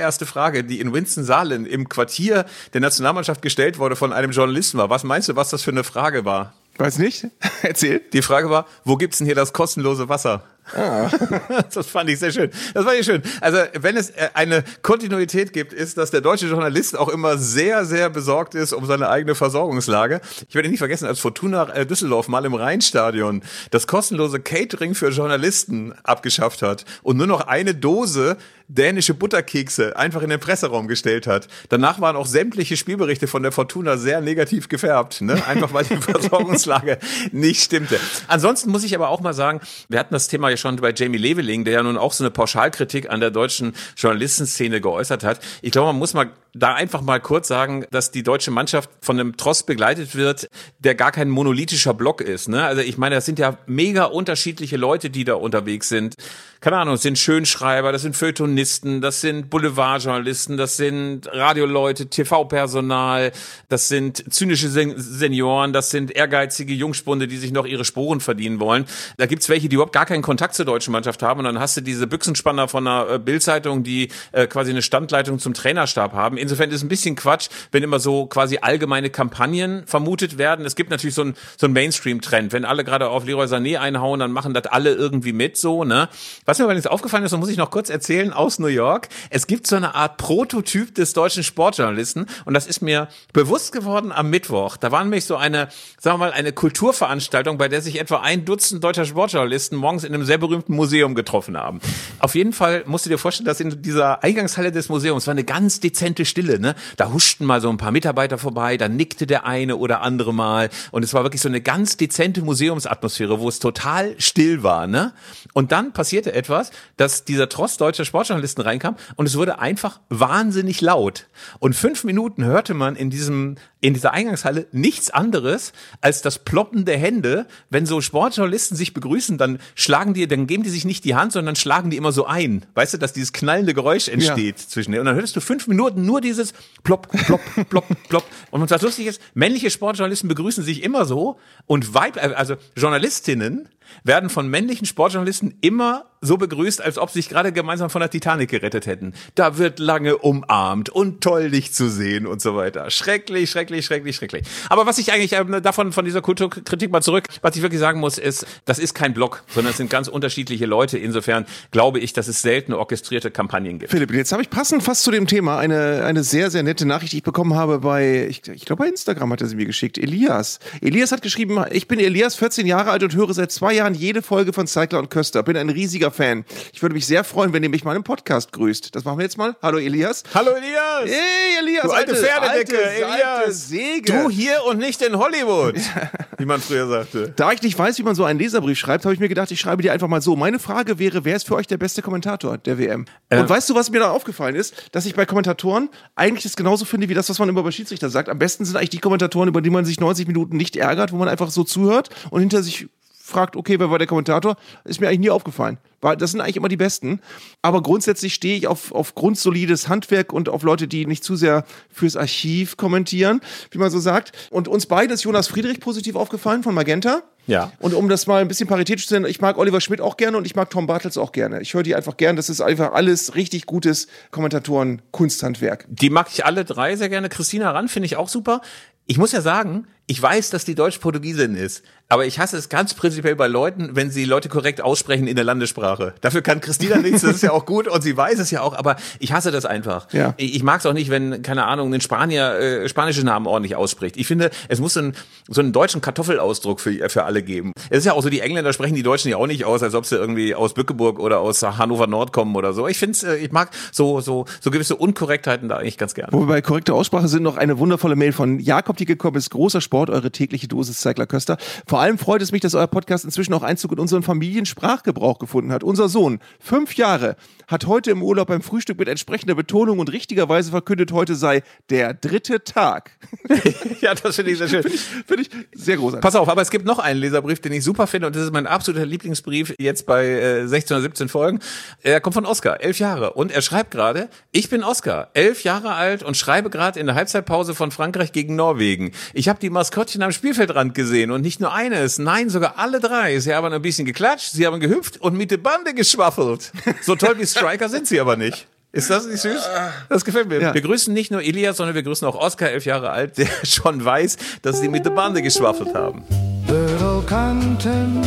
die in Winston-Salem im Quartier der Nationalmannschaft gestellt wurde von einem Journalisten war. Was meinst du, was das für eine Frage war? Weiß nicht. Erzähl. Die Frage war, wo gibt's denn hier das kostenlose Wasser? Ah. Das fand ich sehr schön. Das war schön. Also wenn es eine Kontinuität gibt, ist, dass der deutsche Journalist auch immer sehr, sehr besorgt ist um seine eigene Versorgungslage. Ich werde nicht vergessen, als Fortuna Düsseldorf mal im Rheinstadion das kostenlose Catering für Journalisten abgeschafft hat und nur noch eine Dose dänische Butterkekse einfach in den Presseraum gestellt hat. Danach waren auch sämtliche Spielberichte von der Fortuna sehr negativ gefärbt, ne? Einfach weil die Versorgungslage nicht stimmte. Ansonsten muss ich aber auch mal sagen, wir hatten das Thema ja schon bei Jamie Leveling, der ja nun auch so eine Pauschalkritik an der deutschen Journalistenszene geäußert hat. Ich glaube, man muss mal da einfach mal kurz sagen, dass die deutsche Mannschaft von einem Tross begleitet wird, der gar kein monolithischer Block ist, ne? Also ich meine, das sind ja mega unterschiedliche Leute, die da unterwegs sind. Keine Ahnung, das sind Schönschreiber, das sind Feuilletonisten, das sind Boulevardjournalisten, das sind Radioleute, TV-Personal, das sind zynische Senioren, das sind ehrgeizige Jungspunde, die sich noch ihre Sporen verdienen wollen. Da gibt's welche, die überhaupt gar keinen Kontakt zur deutschen Mannschaft haben und dann hast du diese Büchsenspanner von einer Bild-Zeitung, die quasi eine Standleitung zum Trainerstab haben. Insofern ist es ein bisschen Quatsch, wenn immer so quasi allgemeine Kampagnen vermutet werden. Es gibt natürlich so einen Mainstream-Trend. Wenn alle gerade auf Leroy Sané einhauen, dann machen das alle irgendwie mit, so, ne? Was mir übrigens aufgefallen ist, das muss ich noch kurz erzählen, aus New York. Es gibt so eine Art Prototyp des deutschen Sportjournalisten und das ist mir bewusst geworden am Mittwoch. Da war nämlich so eine, sagen wir mal, eine Kulturveranstaltung, bei der sich etwa 1 Dutzend deutscher Sportjournalisten morgens in einem sehr berühmten Museum getroffen haben. Auf jeden Fall musst du dir vorstellen, dass in dieser Eingangshalle des Museums war eine ganz dezente Stille, ne? Da huschten mal so ein paar Mitarbeiter vorbei, da nickte der eine oder andere mal und es war wirklich so eine ganz dezente Museumsatmosphäre, wo es total still war, ne? Und dann passierte etwas, dass dieser Tross deutscher Sportjournalisten reinkam und es wurde einfach wahnsinnig laut. Und 5 Minuten hörte man in dieser Eingangshalle nichts anderes als das Ploppen der Hände. Wenn so Sportjournalisten sich begrüßen, dann geben die sich nicht die Hand, sondern schlagen die immer so ein. Weißt du, dass dieses knallende Geräusch entsteht zwischen denen. Und dann hörtest du 5 Minuten nur dieses Plopp, Plopp, Plopp, Plopp. Und was lustig ist, männliche Sportjournalisten begrüßen sich immer so und also Journalistinnen werden von männlichen Sportjournalisten immer so begrüßt, als ob sie sich gerade gemeinsam von der Titanic gerettet hätten. Da wird lange umarmt und toll, dich zu sehen und so weiter. Schrecklich, schrecklich, schrecklich, schrecklich. Aber was ich eigentlich von dieser Kulturkritik mal zurück, was ich wirklich sagen muss, ist, das ist kein Block, sondern es sind ganz unterschiedliche Leute. Insofern glaube ich, dass es selten orchestrierte Kampagnen gibt. Philipp, jetzt habe ich passend fast zu dem Thema eine sehr, sehr nette Nachricht, die ich bekommen habe ich glaube bei Instagram hat er sie mir geschickt. Elias hat geschrieben, ich bin Elias, 14 Jahre alt und höre seit 2 Jahren Jahren jede Folge von Zeigler und Köster. Bin ein riesiger Fan. Ich würde mich sehr freuen, wenn ihr mich mal im Podcast grüßt. Das machen wir jetzt mal. Hallo Elias. Hallo Elias. Hey Elias. Du alte Pferdedecke, Elias. Säge. Du hier und nicht in Hollywood, wie man früher sagte. Da ich nicht weiß, wie man so einen Leserbrief schreibt, habe ich mir gedacht, ich schreibe dir einfach mal so. Meine Frage wäre, wer ist für euch der beste Kommentator der WM? Und weißt du, was mir da aufgefallen ist? Dass ich bei Kommentatoren eigentlich das genauso finde, wie das, was man immer bei Schiedsrichter sagt. Am besten sind eigentlich die Kommentatoren, über die man sich 90 Minuten nicht ärgert, wo man einfach so zuhört und hinter sich fragt, okay, wer war der Kommentator? Ist mir eigentlich nie aufgefallen. Das sind eigentlich immer die Besten. Aber grundsätzlich stehe ich auf grundsolides Handwerk und auf Leute, die nicht zu sehr fürs Archiv kommentieren, wie man so sagt. Und uns beiden ist Jonas Friedrich positiv aufgefallen von Magenta. Ja. Und um das mal ein bisschen paritätisch zu nennen, ich mag Oliver Schmidt auch gerne und ich mag Tom Bartels auch gerne. Ich höre die einfach gern. Das ist einfach alles richtig gutes Kommentatoren-Kunsthandwerk. Die mag ich alle drei sehr gerne. Christina Rand finde ich auch super. Ich muss ja sagen, ich weiß, dass die Deutsch-Portugiesin ist, aber ich hasse es ganz prinzipiell bei Leuten, wenn sie Leute korrekt aussprechen in der Landessprache. Dafür kann Christina nichts, das ist ja auch gut und sie weiß es ja auch, aber ich hasse das einfach. Ja. Ich mag es auch nicht, wenn, keine Ahnung, ein Spanier spanische Namen ordentlich ausspricht. Ich finde, es muss so einen deutschen Kartoffelausdruck für alle geben. Es ist ja auch so, die Engländer sprechen die Deutschen ja auch nicht aus, als ob sie irgendwie aus Bückeburg oder aus Hannover Nord kommen oder so. Ich finde, ich mag so gewisse Unkorrektheiten da eigentlich ganz gerne. Wo wir bei korrekter Aussprache sind, noch eine wundervolle Mail von Jakob, die gekommen ist. Großer Sport, eure tägliche Dosis Zeigler Köster. Vor allem freut es mich, dass euer Podcast inzwischen auch Einzug in unseren Familiensprachgebrauch gefunden hat. Unser Sohn, 5 Jahre, hat heute im Urlaub beim Frühstück mit entsprechender Betonung und richtigerweise verkündet, heute sei der 3. Tag. Ja, das finde ich sehr schön. Finde ich sehr großartig. Pass auf, aber es gibt noch einen Leserbrief, den ich super finde und das ist mein absoluter Lieblingsbrief jetzt bei 16 oder 17 Folgen. Er kommt von Oskar, 11 Jahre und er schreibt gerade, ich bin Oskar, 11 Jahre alt und schreibe gerade in der Halbzeitpause von Frankreich gegen Norwegen. Ich habe die Maskottchen am Spielfeldrand gesehen und nicht nur eines, nein, sogar alle 3. Sie haben ein bisschen geklatscht, sie haben gehüpft und mit der Bande geschwaffelt. So toll wie Striker sind sie aber nicht. Ist das nicht süß? Das gefällt mir. Ja. Wir grüßen nicht nur Elias, sondern wir grüßen auch Oskar, 11 Jahre alt, der schon weiß, dass sie mit der Bande geschwaffelt haben. Dödel Content,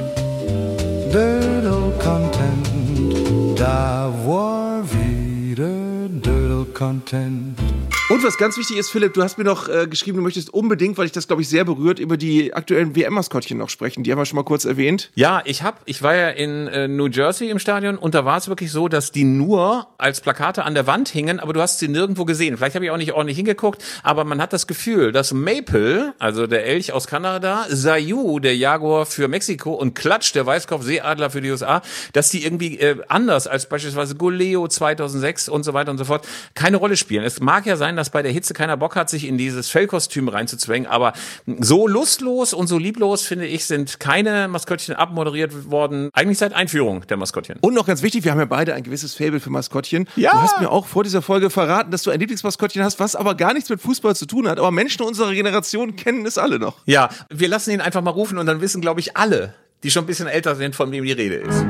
da war wieder Dödel Content. Und was ganz wichtig ist, Philipp, du hast mir noch geschrieben, du möchtest unbedingt, weil ich das, glaube ich, sehr berührt, über die aktuellen WM-Maskottchen noch sprechen. Die haben wir schon mal kurz erwähnt. Ja, ich war ja in New Jersey im Stadion und da war es wirklich so, dass die nur als Plakate an der Wand hingen, aber du hast sie nirgendwo gesehen. Vielleicht habe ich auch nicht ordentlich hingeguckt, aber man hat das Gefühl, dass Maple, also der Elch aus Kanada, Zayu, der Jaguar für Mexiko und Klatsch, der Weißkopf-Seeadler für die USA, dass die irgendwie anders als beispielsweise Goleo 2006 und so weiter und so fort keine Rolle spielen. Es mag ja sein, dass bei der Hitze keiner Bock hat, sich in dieses Fellkostüm reinzuzwängen, aber so lustlos und so lieblos, finde ich, sind keine Maskottchen abmoderiert worden, eigentlich seit Einführung der Maskottchen. Und noch ganz wichtig, wir haben ja beide ein gewisses Faible für Maskottchen. Ja. Du hast mir auch vor dieser Folge verraten, dass du ein Lieblingsmaskottchen hast, was aber gar nichts mit Fußball zu tun hat, aber Menschen unserer Generation kennen es alle noch. Ja, wir lassen ihn einfach mal rufen und dann wissen, glaube ich, alle, die schon ein bisschen älter sind, von wem die Rede ist.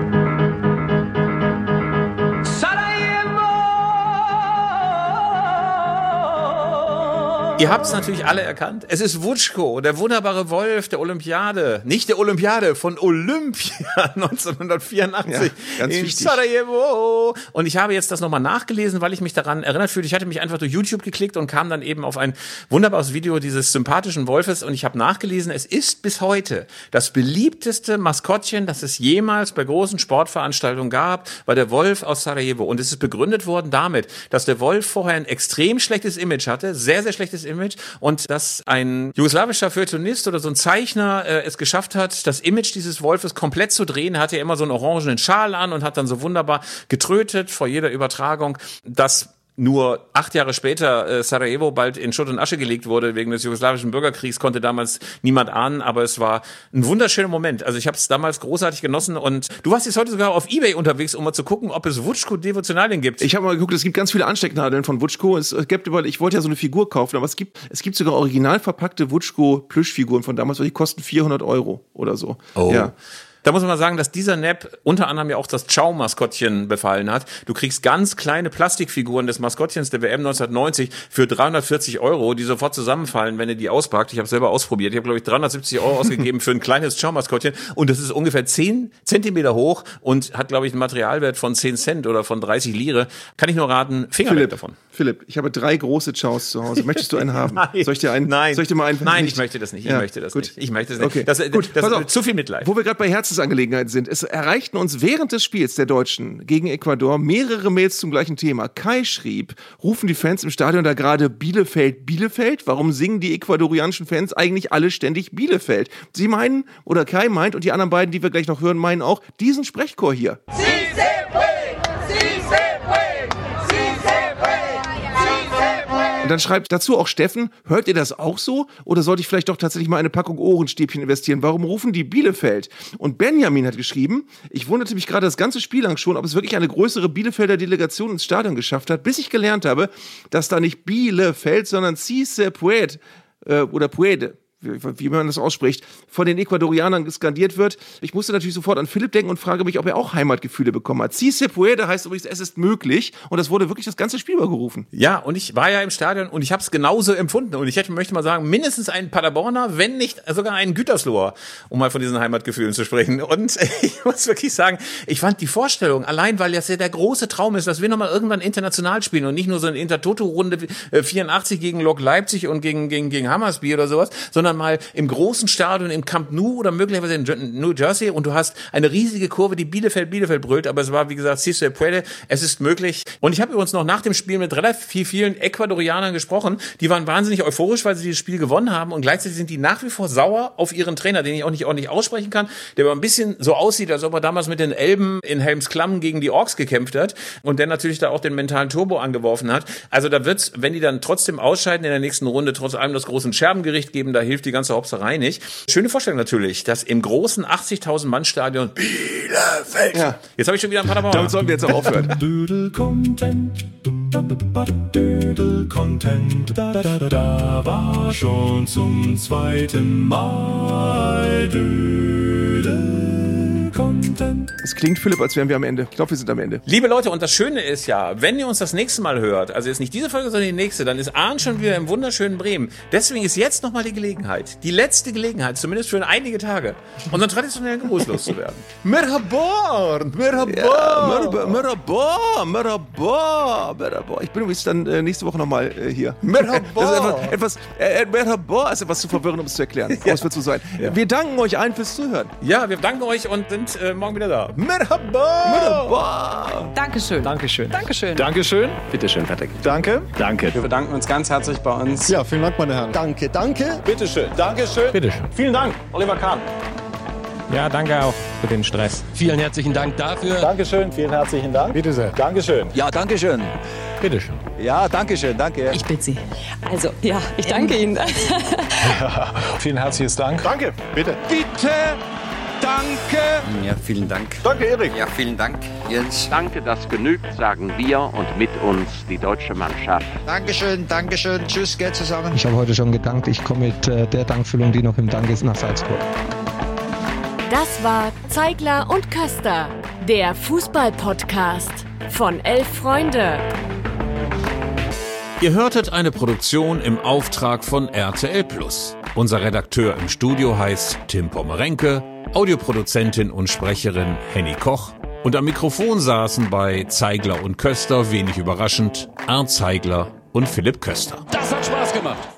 Ihr habt es natürlich alle erkannt. Es ist Wutschko, der wunderbare Wolf der Olympiade. Nicht der Olympiade, von Olympia 1984 ja, ganz in wichtig. Sarajevo. Und ich habe jetzt das nochmal nachgelesen, weil ich mich daran erinnert fühlte. Ich hatte mich einfach durch YouTube geklickt und kam dann eben auf ein wunderbares Video dieses sympathischen Wolfes. Und ich habe nachgelesen, es ist bis heute das beliebteste Maskottchen, das es jemals bei großen Sportveranstaltungen gab, war der Wolf aus Sarajevo. Und es ist begründet worden damit, dass der Wolf vorher ein extrem schlechtes Image hatte, sehr, sehr schlechtes Image, und dass ein jugoslawischer Feuilletonist oder so ein Zeichner es geschafft hat, das Image dieses Wolfes komplett zu drehen. Er hatte ja immer so einen orangenen Schal an und hat dann so wunderbar getrötet vor jeder Übertragung, dass nur 8 Jahre später Sarajevo bald in Schutt und Asche gelegt wurde wegen des jugoslawischen Bürgerkriegs, konnte damals niemand ahnen, aber es war ein wunderschöner Moment. Also ich habe es damals großartig genossen und du warst jetzt heute sogar auf eBay unterwegs, um mal zu gucken, ob es Wutschko-Devotionalien gibt. Ich habe mal geguckt, es gibt ganz viele Anstecknadeln von Wutschko. Ich wollte ja so eine Figur kaufen, aber es gibt sogar original verpackte Wutschko-Plüschfiguren von damals, weil die kosten 400 € oder so. Oh. Ja. Da muss man sagen, dass dieser Nap unter anderem ja auch das Ciao-Maskottchen befallen hat. Du kriegst ganz kleine Plastikfiguren des Maskottchens der WM 1990 für 340 €, die sofort zusammenfallen, wenn ihr die auspackt. Ich habe selber ausprobiert. Ich habe, glaube ich, 370 € ausgegeben für ein kleines Ciao-Maskottchen. Und das ist ungefähr 10 Zentimeter hoch und hat, glaube ich, einen Materialwert von 10 Cent oder von 30 Lire. Kann ich nur raten, Finger weg davon. Philipp, ich habe 3 große Chows zu Hause. Möchtest du einen haben? Nein. Soll ich dir einen? Nein. Soll ich dir mal einen? Nein, nicht? ich möchte das nicht. Ja, Ich möchte das nicht. Ich möchte das nicht. Okay. Das pass auf. zu viel Mitleid. Wo wir gerade bei Herzensangelegenheiten sind, es erreichten uns während des Spiels der Deutschen gegen Ecuador mehrere Mails zum gleichen Thema. Kai schrieb, rufen die Fans im Stadion da gerade Bielefeld, Bielefeld? Warum singen die ecuadorianischen Fans eigentlich alle ständig Bielefeld? Sie meinen, oder Kai meint, und die anderen beiden, die wir gleich noch hören, meinen auch, diesen Sprechchor hier. Und dann schreibt dazu auch Steffen, hört ihr das auch so? Oder sollte ich vielleicht doch tatsächlich mal eine Packung Ohrenstäbchen investieren? Warum rufen die Bielefeld? Und Benjamin hat geschrieben, ich wunderte mich gerade das ganze Spiel lang schon, ob es wirklich eine größere Bielefelder Delegation ins Stadion geschafft hat, bis ich gelernt habe, dass da nicht Bielefeld, sondern Si se puede oder puede, wie man das ausspricht, von den Ecuadorianern skandiert wird. Ich musste natürlich sofort an Philipp denken und frage mich, ob er auch Heimatgefühle bekommen hat. Si se puede heißt übrigens, es ist möglich. Und das wurde wirklich das ganze Spiel mal gerufen. Ja, und ich war ja im Stadion und ich habe es genauso empfunden. Und ich möchte mal sagen, mindestens einen Paderborner, wenn nicht sogar einen Gütersloher, um mal von diesen Heimatgefühlen zu sprechen. Und ich muss wirklich sagen, ich fand die Vorstellung, allein weil das ja der große Traum ist, dass wir nochmal irgendwann international spielen und nicht nur so eine Intertoto-Runde 84 gegen Lok Leipzig und gegen Hammersby oder sowas, sondern mal im großen Stadion im Camp Nou oder möglicherweise in New Jersey und du hast eine riesige Kurve, die Bielefeld brüllt, aber es war, wie gesagt, si se puede, es ist möglich. Und ich habe übrigens noch nach dem Spiel mit relativ vielen Ecuadorianern gesprochen, die waren wahnsinnig euphorisch, weil sie dieses Spiel gewonnen haben und gleichzeitig sind die nach wie vor sauer auf ihren Trainer, den ich auch nicht ordentlich aussprechen kann, der aber ein bisschen so aussieht, als ob er damals mit den Elben in Helmsklamm gegen die Orks gekämpft hat und der natürlich da auch den mentalen Turbo angeworfen hat. Also da wird's, wenn die dann trotzdem ausscheiden in der nächsten Runde, trotz allem das große Scherbengericht geben, da hilft die ganze Hopserei nicht. Schöne Vorstellung natürlich, dass im großen 80.000 Mann Stadion Bielefeld. Ja. Jetzt habe ich schon wieder ein paar Damit sollen wir jetzt auch aufhören. Da war schon zum zweiten Mal Content. Es klingt, Philipp, als wären wir am Ende. Ich glaube, wir sind am Ende. Liebe Leute, und das Schöne ist ja, wenn ihr uns das nächste Mal hört, also jetzt nicht diese Folge, sondern die nächste, dann ist Arndt schon wieder im wunderschönen Bremen. Deswegen ist jetzt nochmal die Gelegenheit, die letzte Gelegenheit, zumindest für einige Tage, unseren traditionellen Gruß loszuwerden. Merhaba! Ich bin übrigens dann nächste Woche nochmal hier. Merhaba! Merhaba ist etwas zu verwirren, um es zu erklären. Ja. Das wird so sein. Ja. Wir danken euch allen fürs Zuhören. Ja, wir danken euch und sind morgen wieder da. Merhaba! Dankeschön. Dankeschön. Dankeschön. Dankeschön. Bitteschön, Patrick. Danke. Danke. Wir bedanken uns ganz herzlich bei uns. Ja, vielen Dank, meine Herren. Danke, danke. Bitteschön. Dankeschön. Bitteschön. Vielen Dank, Oliver Kahn. Ja, danke auch für den Stress. Vielen herzlichen Dank dafür. Dankeschön, vielen herzlichen Dank. Bitte sehr. Dankeschön. Ja, dankeschön. Bitteschön. Ja, dankeschön, danke. Ich bitte Sie. Also, ja, ich danke Ihnen. Ja, vielen herzlichen Dank. Danke, bitte. Bitte, danke. Ja, vielen Dank. Danke, Erik. Ja, vielen Dank, Jens. Danke, das genügt, sagen wir und mit uns die deutsche Mannschaft. Dankeschön, dankeschön. Tschüss, geht zusammen. Ich habe heute schon gedankt. Ich komme mit der Dankfüllung, die noch im Dank ist, nach Salzburg. Das war Zeigler und Köster, der Fußball-Podcast von 11 Freunde. Ihr hörtet eine Produktion im Auftrag von RTL+. Unser Redakteur im Studio heißt Tim Pommerenke, Audioproduzentin und Sprecherin Henny Koch und am Mikrofon saßen bei Zeigler und Köster, wenig überraschend, Arndt Zeigler und Philipp Köster. Das hat Spaß gemacht.